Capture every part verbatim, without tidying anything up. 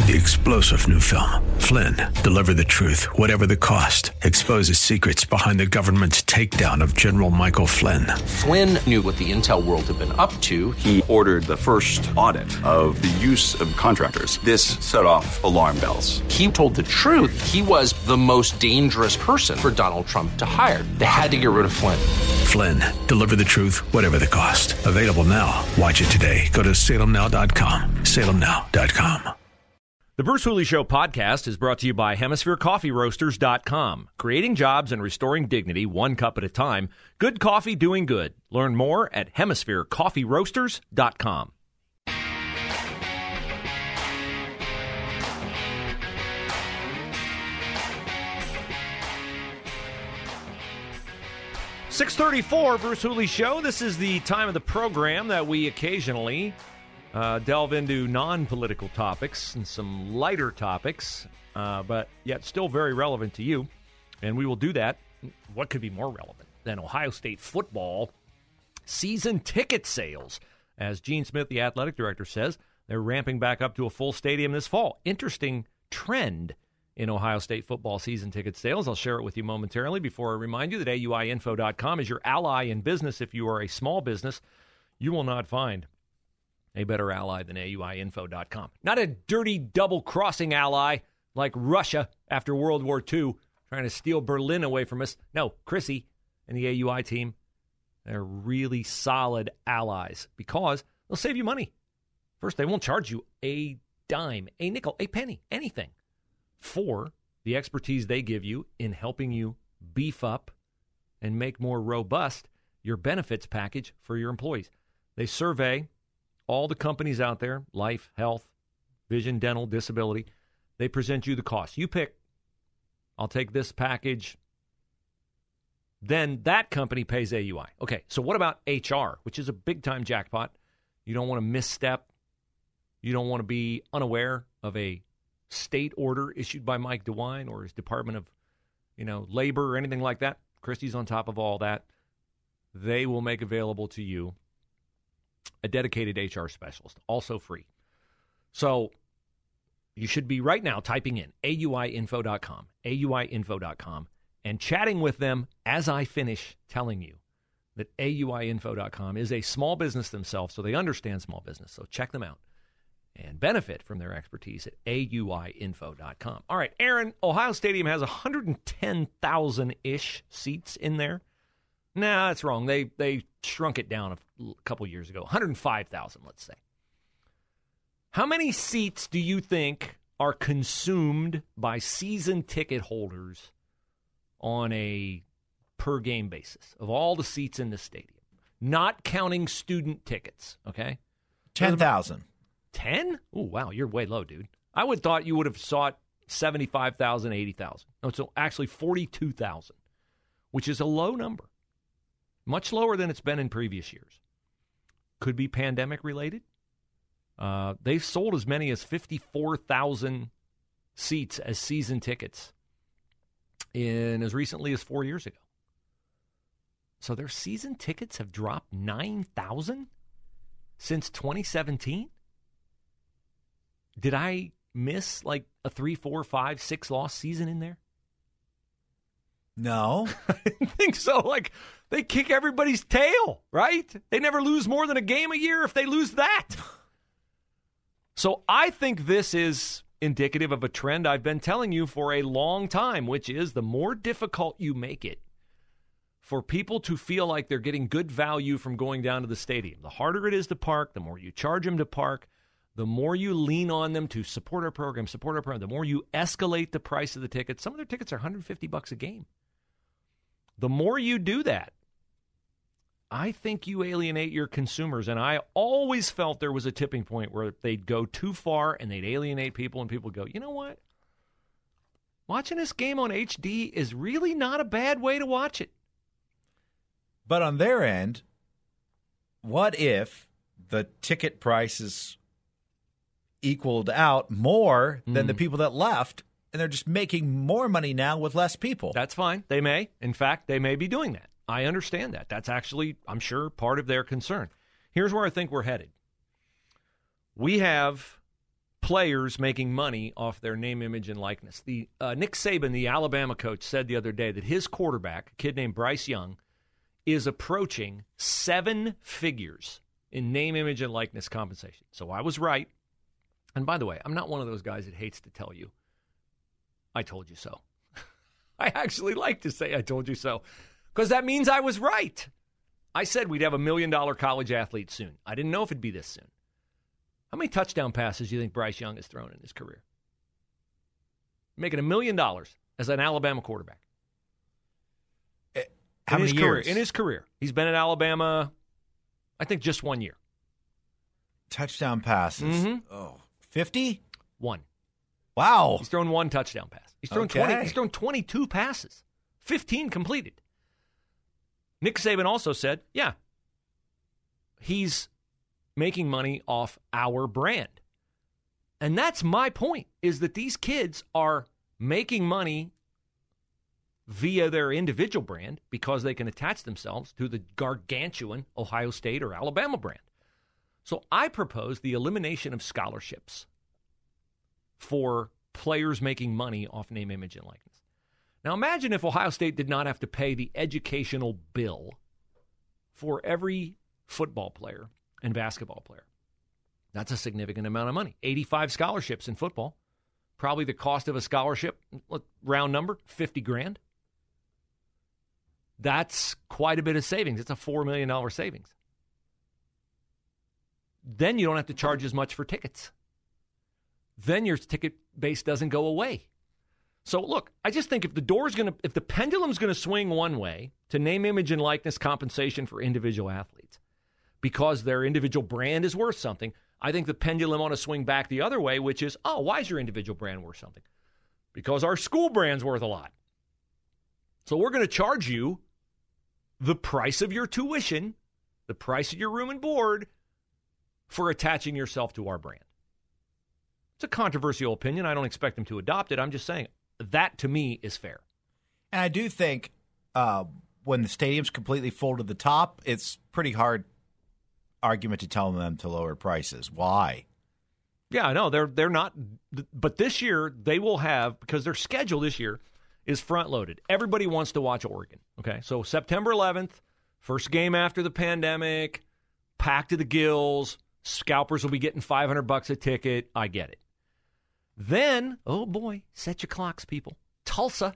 The explosive new film, Flynn, deliver the truth, whatever the cost. Exposes secrets behind the government's takedown of General Michael Flynn. Flynn knew what the intel world had been up to. He ordered the first audit of the use of contractors. This set off alarm bells. He told the truth. He was the most dangerous person for Donald Trump to hire. They had to get rid of Flynn. Flynn, deliver the truth, whatever the cost. Available now. Watch it today. Go to salem now dot com. salem now dot com. The Bruce Hooley Show podcast is brought to you by hemisphere coffee roasters dot com. Creating jobs and restoring dignity one cup at a time. Good coffee doing good. Learn more at hemisphere coffee roasters dot com. six thirty-four, Bruce Hooley Show. This is the time of the program that we occasionally Uh, delve into non-political topics and some lighter topics, uh, but yet still very relevant to you. And we will do that. What could be more relevant than Ohio State football season ticket sales? As Gene Smith, the athletic director, says, they're ramping back up to a full stadium this fall. Interesting trend in Ohio State football season ticket sales. I'll share it with you momentarily. Before I remind you that A U I info dot com is your ally in business. If you are a small business, you will not find a better ally than A U I info dot com. Not a dirty double-crossing ally like Russia after World War Two trying to steal Berlin away from us. No, Chrissy and the A U I team, they're really solid allies because they'll save you money. First, they won't charge you a dime, a nickel, a penny, anything for the expertise they give you in helping you beef up and make more robust your benefits package for your employees. They survey all the companies out there, life, health, vision, dental, disability. They present you the cost. You pick, I'll take this package. Then that company pays A U I. Okay, so what about H R, which is a big-time jackpot? You don't want to misstep. You don't want to be unaware of a state order issued by Mike DeWine or his Department of, you know, Labor or anything like that. Christie's on top of all that. They will make available to you a dedicated H R specialist, also free. So you should be right now typing in A U I info dot com, A U I info dot com, and chatting with them as I finish telling you that A U I info dot com is a small business themselves, so they understand small business. So check them out and benefit from their expertise at A U I info dot com. All right, Aaron, Ohio Stadium has one hundred ten thousand-ish seats in there. No, that's wrong. They they shrunk it down a couple years ago. one hundred five thousand, let's say. How many seats do you think are consumed by season ticket holders on a per-game basis of all the seats in the stadium? Not counting student tickets, okay? ten thousand. ten? Oh, wow, you're way low, dude. I would have thought you would have sought seventy-five thousand, eighty thousand. No, it's actually forty-two thousand, which is a low number. Much lower than it's been in previous years. Could be pandemic related. Uh, they've sold as many as fifty-four thousand seats as season tickets in as recently as four years ago. So their season tickets have dropped nine thousand since twenty seventeen. Did I miss like a three, four, five, six loss season in there? No. I think so. Like, they kick everybody's tail, right? They never lose more than a game a year if they lose that. So I think this is indicative of a trend I've been telling you for a long time, which is the more difficult you make it for people to feel like they're getting good value from going down to the stadium. The harder it is to park, the more you charge them to park, the more you lean on them to support our program, support our program, the more you escalate the price of the tickets. Some of their tickets are one hundred fifty bucks a game. The more you do that, I think you alienate your consumers. And I always felt there was a tipping point where they'd go too far and they'd alienate people, and people go, you know what? Watching this game on H D is really not a bad way to watch it. But on their end, what if the ticket prices equaled out more than mm. the people that left, and they're just making more money now with less people? That's fine. They may. In fact, they may be doing that. I understand that. That's actually, I'm sure, part of their concern. Here's where I think we're headed. We have players making money off their name, image, and likeness. The uh, Nick Saban, the Alabama coach, said the other day that his quarterback, a kid named Bryce Young, is approaching seven figures in name, image, and likeness compensation. So I was right. And by the way, I'm not one of those guys that hates to tell you, I told you so. I actually like to say I told you so, because that means I was right. I said we'd have a million-dollar college athlete soon. I didn't know if it'd be this soon. How many touchdown passes do you think Bryce Young has thrown in his career? Making a million dollars as an Alabama quarterback. How in many his years? Career, in his career. He's been at Alabama, I think, just one year. Touchdown passes. Mm-hmm. Oh, fifty? One. Wow. He's thrown one touchdown pass. He's thrown Okay. twenty. He's thrown twenty-two passes, fifteen completed. Nick Saban also said, yeah, he's making money off our brand. And that's my point, is that these kids are making money via their individual brand because they can attach themselves to the gargantuan Ohio State or Alabama brand. So I propose the elimination of scholarships for players making money off name, image, and likeness. Now imagine if Ohio State did not have to pay the educational bill for every football player and basketball player. That's a significant amount of money. eighty-five scholarships in football. Probably the cost of a scholarship, round number, fifty grand. That's quite a bit of savings. It's a four million dollars savings. Then you don't have to charge as much for tickets. Then your ticket base doesn't go away. So look, I just think if the door's going to, if the pendulum's going to swing one way to name, image, and likeness compensation for individual athletes because their individual brand is worth something, I think the pendulum ought to swing back the other way, which is, oh, why is your individual brand worth something? Because our school brand's worth a lot. So we're going to charge you the price of your tuition, the price of your room and board for attaching yourself to our brand. It's a controversial opinion. I don't expect them to adopt it. I'm just saying that, to me, is fair. And I do think uh, when the stadium's completely full to the top, it's pretty hard argument to tell them to lower prices. Why? Yeah, I know. They're, they're not. But this year, they will have, because their schedule this year is front-loaded. Everybody wants to watch Oregon. Okay, so September eleventh, first game after the pandemic, packed to the gills. Scalpers will be getting five hundred bucks a ticket. I get it. Then, oh boy, set your clocks, people. Tulsa,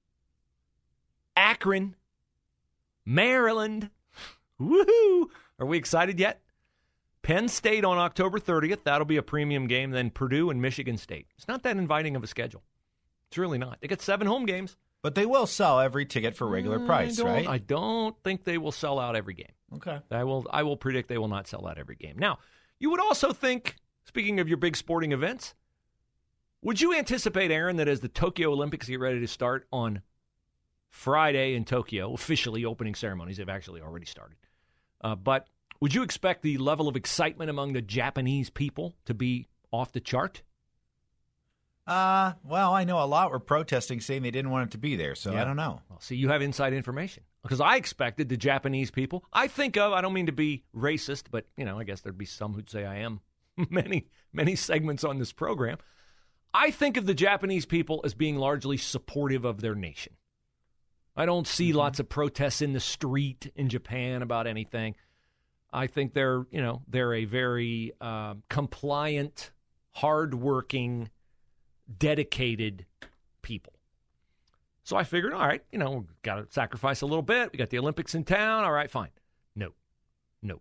Akron, Maryland. Woohoo! Are we excited yet? Penn State on October thirtieth. That'll be a premium game. Then Purdue and Michigan State. It's not that inviting of a schedule. It's really not. They get seven home games. But they will sell every ticket for regular price, I right? I don't think they will sell out every game. Okay. I will I will predict they will not sell out every game. Now, you would also think, speaking of your big sporting events, would you anticipate, Aaron, that as the Tokyo Olympics get ready to start on Friday in Tokyo, officially opening ceremonies, they've actually already started, uh, but would you expect the level of excitement among the Japanese people to be off the chart? Uh, well, I know a lot were protesting saying they didn't want it to be there, so Yeah. I don't know. Well, see, you have inside information. Because I expected the Japanese people, I think of, I don't mean to be racist, but, you know, I guess there'd be some who'd say I am. many, many segments on this program. I think of the Japanese people as being largely supportive of their nation. I don't see mm-hmm. lots of protests in the street in Japan about anything. I think they're, you know, they're a very uh, compliant, hardworking, dedicated people. So I figured, all right, you know, we've got to sacrifice a little bit. We got the Olympics in town. All right, fine. No, no.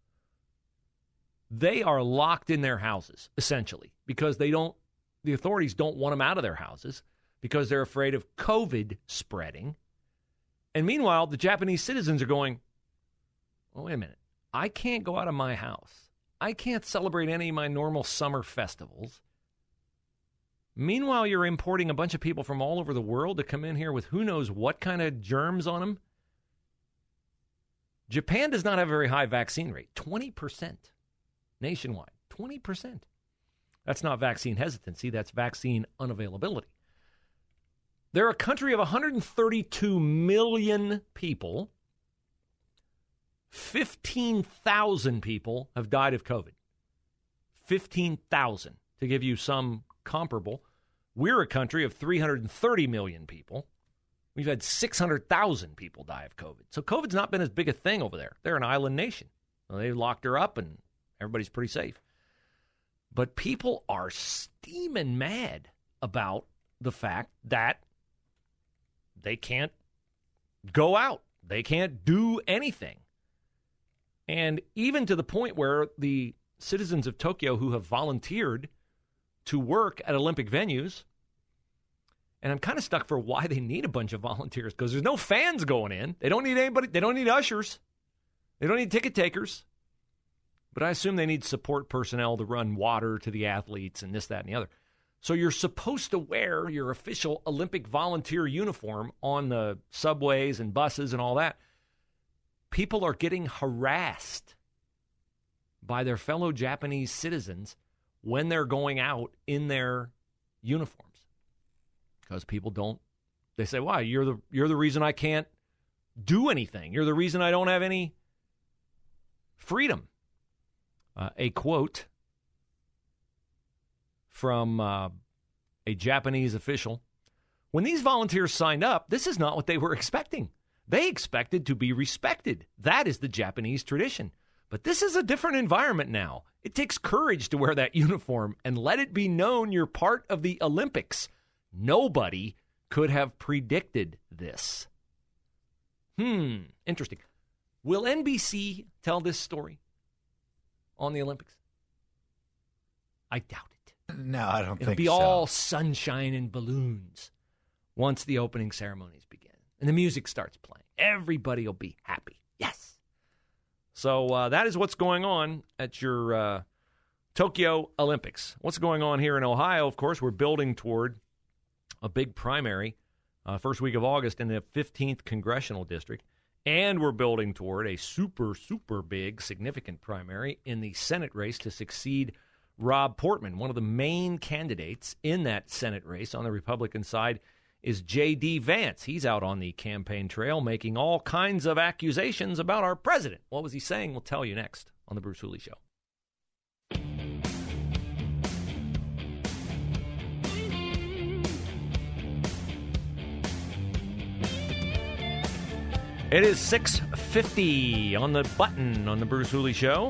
They are locked in their houses, essentially, because they don't, the authorities don't want them out of their houses because they're afraid of COVID spreading. And meanwhile, the Japanese citizens are going, oh, wait a minute. I can't go out of my house. I can't celebrate any of my normal summer festivals. Meanwhile, you're importing a bunch of people from all over the world to come in here with who knows what kind of germs on them. Japan does not have a very high vaccine rate, twenty percent nationwide, twenty percent. That's not vaccine hesitancy, that's vaccine unavailability. They're a country of one hundred thirty-two million people. fifteen thousand people have died of COVID. fifteen thousand. to give you some comparable, we're a country of three hundred thirty million people. We've had six hundred thousand people die of COVID. So COVID's not been as big a thing over there. They're an island nation. Well, they locked her up, and everybody's pretty safe. But people are steaming mad about the fact that they can't go out. They can't do anything. And even to the point where the citizens of Tokyo who have volunteered to work at Olympic venues, and I'm kind of stuck for why they need a bunch of volunteers, because there's no fans going in. They don't need anybody. They don't need ushers. They don't need ticket takers. But I assume they need support personnel to run water to the athletes and this, that, and the other. So you're supposed to wear your official Olympic volunteer uniform on the subways and buses and all that. People are getting harassed by their fellow Japanese citizens when they're going out in their uniforms. Because people don't, they say, "Why? You're the you're the reason I can't do anything. You're the reason I don't have any freedom." Uh, a quote from uh, a Japanese official: "When these volunteers signed up, this is not what they were expecting. They expected to be respected. That is the Japanese tradition. But this is a different environment now. It takes courage to wear that uniform and let it be known you're part of the Olympics. Nobody could have predicted this." Hmm, interesting. Will N B C tell this story on the Olympics? I doubt it. No, I don't It'll think be so. all sunshine and balloons once the opening ceremonies begin and the music starts playing. Everybody will be happy. Yes. So uh, that is what's going on at your uh, Tokyo Olympics. What's going on here in Ohio? Of course, we're building toward a big primary uh, first week of August in the fifteenth Congressional District. And we're building toward a super, super big, significant primary in the Senate race to succeed Rob Portman. One of the main candidates in that Senate race on the Republican side is J D. Vance. He's out on the campaign trail making all kinds of accusations about our president. What was he saying? We'll tell you next on The Bruce Hooley Show. It is six fifty on the button on The Bruce Hooley Show.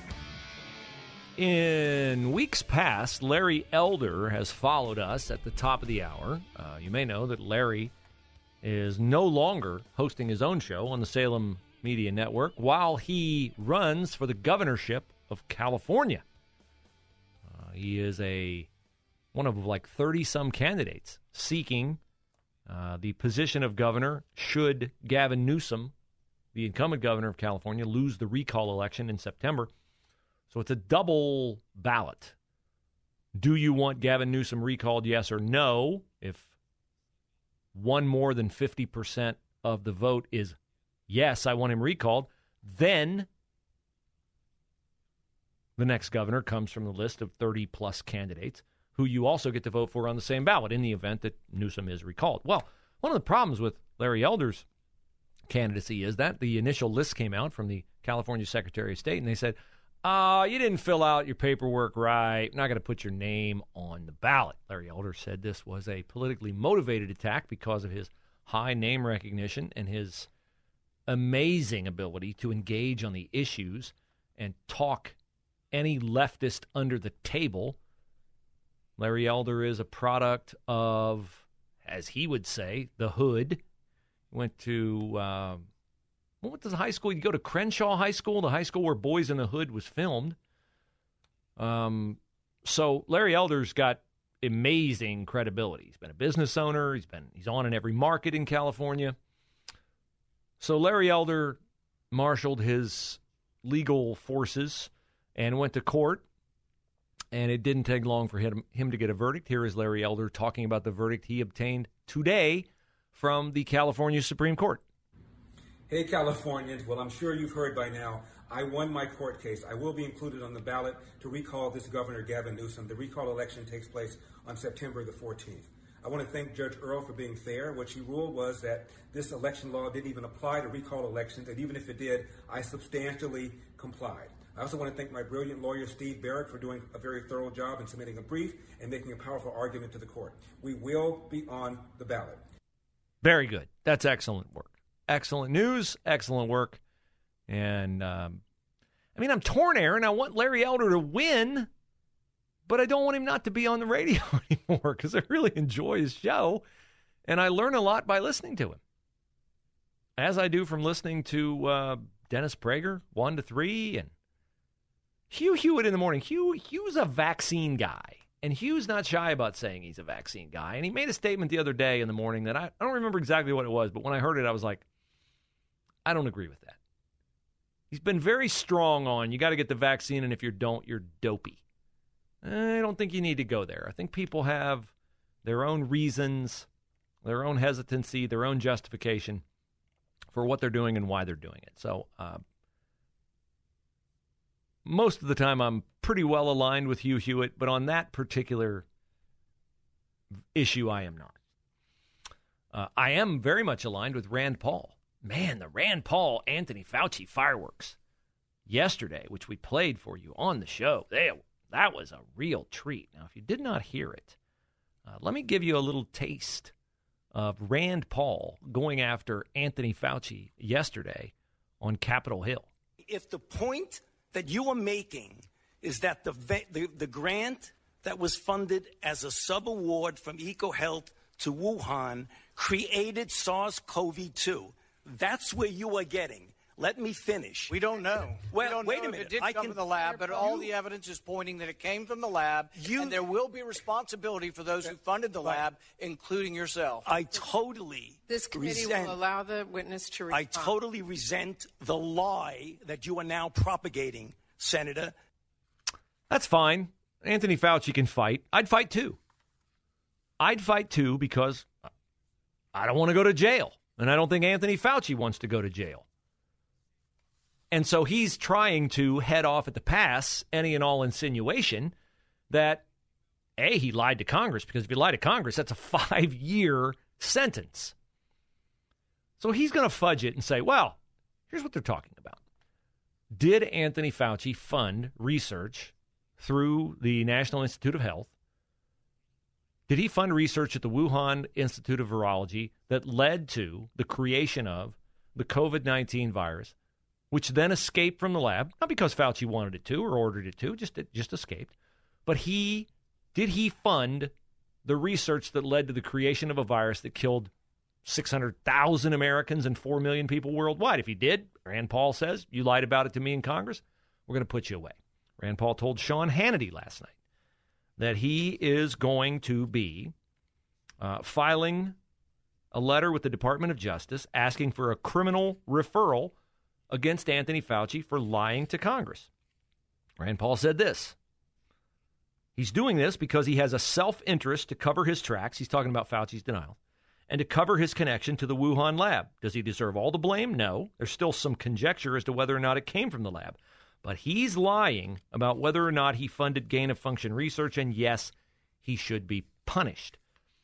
In weeks past, Larry Elder has followed us at the top of the hour. Uh, you may know that Larry is no longer hosting his own show on the Salem Media Network while he runs for the governorship of California. Uh, he is a one of like thirty-some candidates seeking uh, the position of governor should Gavin Newsom, the incumbent governor of California, lose the recall election in September. So it's a double ballot. Do you want Gavin Newsom recalled, yes or no? If one more than fifty percent of the vote is yes, I want him recalled, then the next governor comes from the list of thirty-plus candidates who you also get to vote for on the same ballot in the event that Newsom is recalled. Well, one of the problems with Larry Elder's candidacy is that the initial list came out from the California Secretary of State, and they said, Uh, you didn't fill out your paperwork right. I'm not going to put your name on the ballot. Larry Elder said this was a politically motivated attack because of his high name recognition and his amazing ability to engage on the issues and talk any leftist under the table. Larry Elder is a product of, as he would say, the hood. Went to... Uh, What was the high school? You go to Crenshaw High School, the high school where Boys in the Hood was filmed. Um, so Larry Elder's got amazing credibility. He's been a business owner. He's been he's on in every market in California. So Larry Elder marshaled his legal forces and went to court, and it didn't take long for him, him to get a verdict. Here is Larry Elder talking about the verdict he obtained today from the California Supreme Court. Hey, Californians. Well, I'm sure you've heard by now, I won my court case. I will be included on the ballot to recall this Governor Gavin Newsom. The recall election takes place on September the fourteenth. I want to thank Judge Earl for being fair. What she ruled was that this election law didn't even apply to recall elections, and even if it did, I substantially complied. I also want to thank my brilliant lawyer, Steve Barrett, for doing a very thorough job in submitting a brief and making a powerful argument to the court. We will be on the ballot. Very good. That's excellent work. Excellent news, excellent work. And, um, I mean, I'm torn, Aaron. I want Larry Elder to win, but I don't want him not to be on the radio anymore because I really enjoy his show, and I learn a lot by listening to him, as I do from listening to uh, Dennis Prager, one to three, and Hugh Hewitt in the morning. Hugh Hugh's a vaccine guy, and Hugh's not shy about saying he's a vaccine guy. And he made a statement the other day in the morning that I, I don't remember exactly what it was, but when I heard it, I was like, I don't agree with that. He's been very strong on you got to get the vaccine, and if you don't, you're dopey. I don't think you need to go there. I think people have their own reasons, their own hesitancy, their own justification for what they're doing and why they're doing it. So, uh, most of the time, I'm pretty well aligned with Hugh Hewitt, but on that particular issue, I am not. Uh, I am very much aligned with Rand Paul. Man, the Rand Paul, Anthony Fauci fireworks yesterday, which we played for you on the show, they, that was a real treat. Now, if you did not hear it, uh, let me give you a little taste of Rand Paul going after Anthony Fauci yesterday on Capitol Hill. If the point that you are making is that the, the the grant that was funded as a sub-award from EcoHealth to Wuhan created SARS-C o V two. That's where you are getting. Let me finish. We don't know. Well, we don't wait know a minute. If it did I come can, from the lab, but all you, the evidence is pointing that it came from the lab, you, and there will be responsibility for those who funded the lab, including yourself. I totally This committee resent, will allow the witness to respond. I totally resent the lie that you are now propagating, Senator. That's fine. Anthony Fauci can fight. I'd fight too. I'd fight too because I don't want to go to jail. And I don't think Anthony Fauci wants to go to jail. And so he's trying to head off at the pass any and all insinuation that, A, he lied to Congress, because if you lie to Congress, that's a five-year sentence. So he's going to fudge it and say, well, here's what they're talking about. Did Anthony Fauci fund research through the National Institute of Health? Did he fund research at the Wuhan Institute of Virology that led to the creation of the covid nineteen virus, which then escaped from the lab? Not because Fauci wanted it to or ordered it to, just, it just escaped. But he did he fund the research that led to the creation of a virus that killed six hundred thousand Americans and four million people worldwide? If he did, Rand Paul says, you lied about it to me in Congress, we're going to put you away. Rand Paul told Sean Hannity last night that he is going to be uh, filing a letter with the Department of Justice asking for a criminal referral against Anthony Fauci for lying to Congress. Rand Paul said this. He's doing this because he has a self-interest to cover his tracks. He's talking about Fauci's denial. And to cover his connection to the Wuhan lab. Does he deserve all the blame? No. There's still some conjecture as to whether or not it came from the lab. But he's lying about whether or not he funded gain-of-function research, and yes, he should be punished.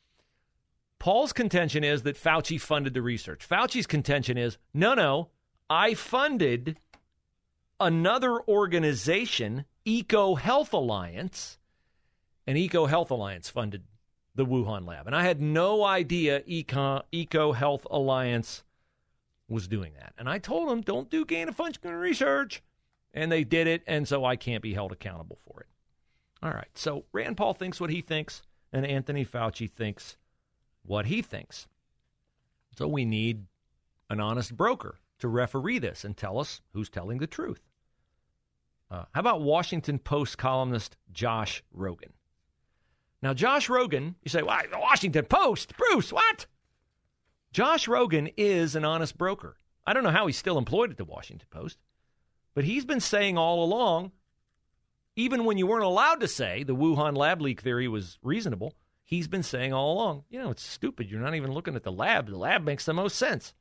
Paul's contention is that Fauci funded the research. Fauci's contention is, no, no, I funded another organization, EcoHealth Alliance, and EcoHealth Alliance funded the Wuhan lab. And I had no idea Eco, EcoHealth Alliance was doing that. And I told them, don't do gain-of-function research. And they did it, and so I can't be held accountable for it. All right, so Rand Paul thinks what he thinks, and Anthony Fauci thinks what he thinks. So we need an honest broker to referee this and tell us who's telling the truth. Uh, how about Washington Post columnist Josh Rogin? Now, Josh Rogin, you say, well, the Washington Post, Bruce, what? Josh Rogin is an honest broker. I don't know how he's still employed at the Washington Post. But he's been saying all along, even when you weren't allowed to say the Wuhan lab leak theory was reasonable, he's been saying all along, you know, it's stupid. You're not even looking at the lab. The lab makes the most sense.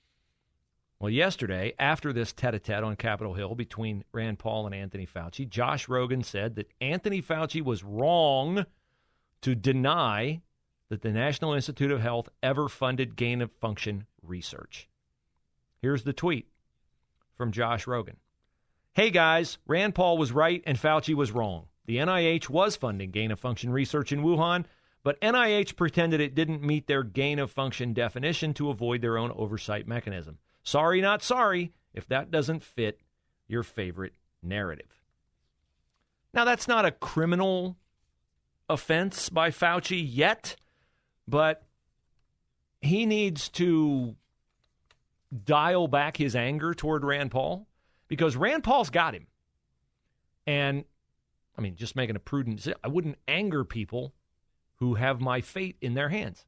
Well, yesterday, after this tete-a-tete on Capitol Hill between Rand Paul and Anthony Fauci, Josh Rogin said that Anthony Fauci was wrong to deny that the National Institute of Health ever funded gain-of-function research. Here's the tweet from Josh Rogin. Hey guys, Rand Paul was right and Fauci was wrong. The N I H was funding gain-of-function research in Wuhan, but N I H pretended it didn't meet their gain-of-function definition to avoid their own oversight mechanism. Sorry, not sorry, if that doesn't fit your favorite narrative. Now, that's not a criminal offense by Fauci yet, but he needs to dial back his anger toward Rand Paul, because Rand Paul's got him. And, I mean, just making a prudent decision, I wouldn't anger people who have my fate in their hands.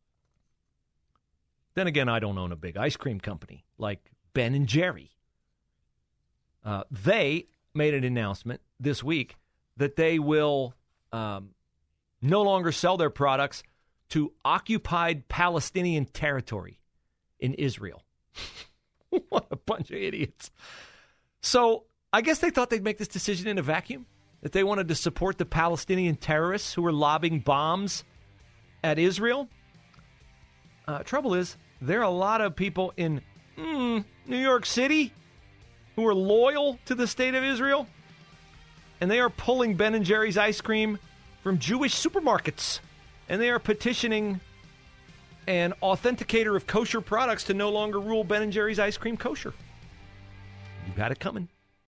Then again, I don't own a big ice cream company like Ben and Jerry. Uh, they made an announcement this week that they will um, no longer sell their products to occupied Palestinian territory in Israel. What a bunch of idiots. So I guess they thought they'd make this decision in a vacuum, that they wanted to support the Palestinian terrorists who were lobbing bombs at Israel. Uh, trouble is, there are a lot of people in mm, New York City who are loyal to the state of Israel, and they are pulling Ben and Jerry's ice cream from Jewish supermarkets, and they are petitioning an authenticator of kosher products to no longer rule Ben and Jerry's ice cream kosher. You've had it coming.